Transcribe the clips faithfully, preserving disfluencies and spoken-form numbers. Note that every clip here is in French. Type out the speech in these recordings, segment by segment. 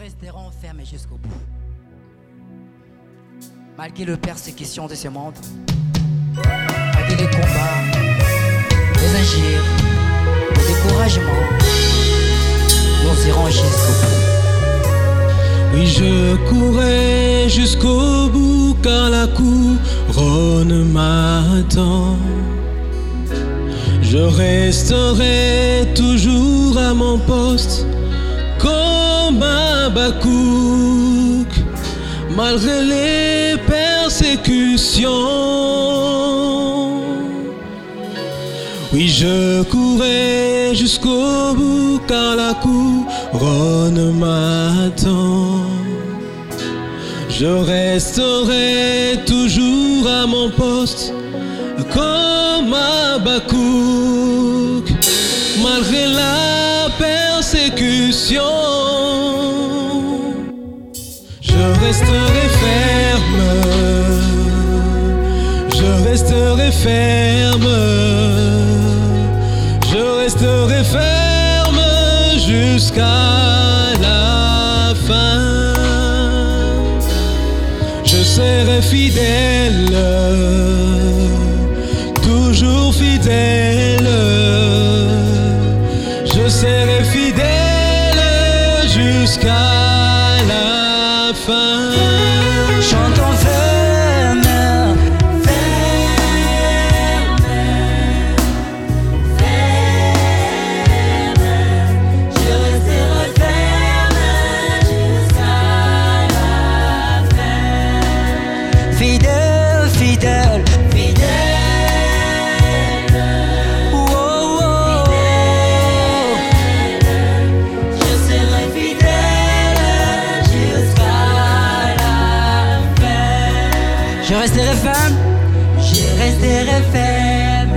resterons fermés jusqu'au bout. Malgré les persécutions de ce monde, malgré les combats, les injures, le découragement, nous irons jusqu'au bout. Oui, je courais jusqu'au bout car la couronne m'attend. Je resterai toujours à mon poste comme Habakkuk, malgré les persécutions. Oui, je courais jusqu'au bout car la couronne m'attend. Je resterai toujours à mon poste comme Habakkuk, malgré la persécution. Je resterai ferme, je resterai ferme, je resterai ferme jusqu'à la fin. Je serai fidèle, toujours fidèle. Je serai fidèle jusqu'à la fin. Chantons ferme, Ferme, ferme, je resterai ferme jusqu'à la fin. fidèle, fidèle. Fidèle, Oh, oh, je serai fidèle jusqu'à la fin. je resterai ferme. Je resterai ferme,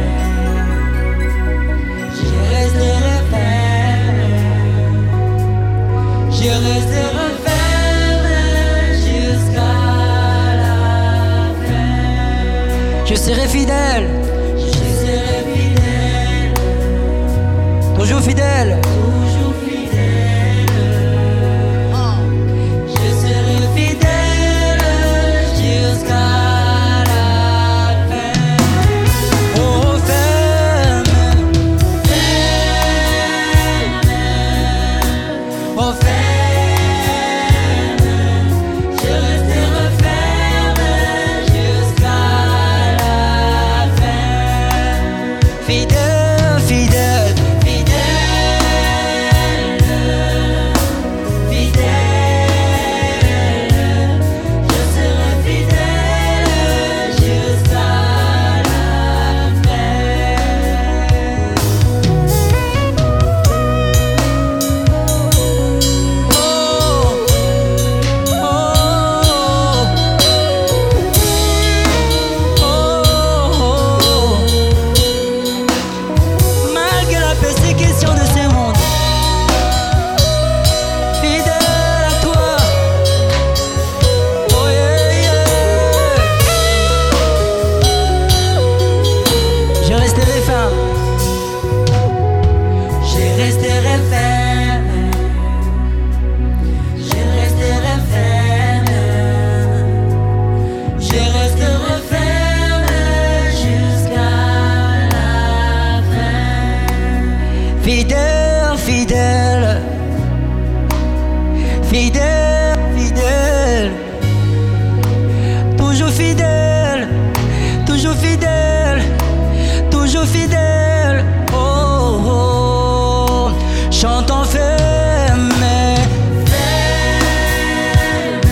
je resterai ferme, je resterai ferme jusqu'à la fin. Je serai fidèle, Je serai fidèle, toujours fidèle. toujours fidèle. Je serai fidèle jusqu'à la fin. Oh, ferme, Ferme, oh, ferme. je resterai ferme jusqu'à la fin. Fidèle, fidèle. Fidèle, fidèle, je serai fidèle jusqu'à la fin. Malgré la persécution de ce monde, fidèle à toi. Oh yeah, yeah. Je resterai ferme. Je resterai ferme, je resterai ferme, je resterai ferme jusqu'à la fin. Fidèle, fidèle. Fidèle, fidèle. Toujours fidèle. Toujours fidèle. Toujours fidèle. Oh, oh. Chantons ferme. Ferme,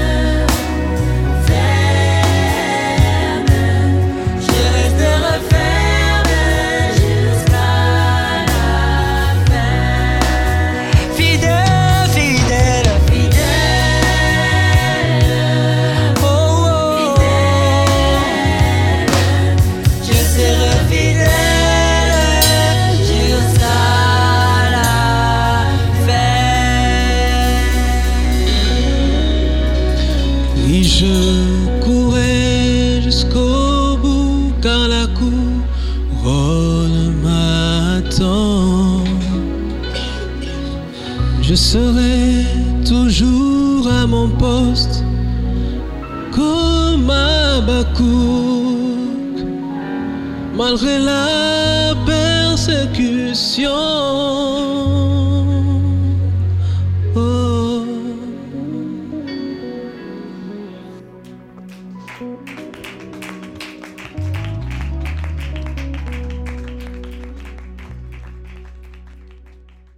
ferme, je resterai ferme jusqu'à la fin. Fidèle, fidèle. Fidèle, Oh, oh. fidèle, je serai fidèle jusqu'à la fin. Et je courais jusqu'au bout car la couronne m'attend. Je serai toujours à mon poste, comme Habakkuk, malgré la persécution.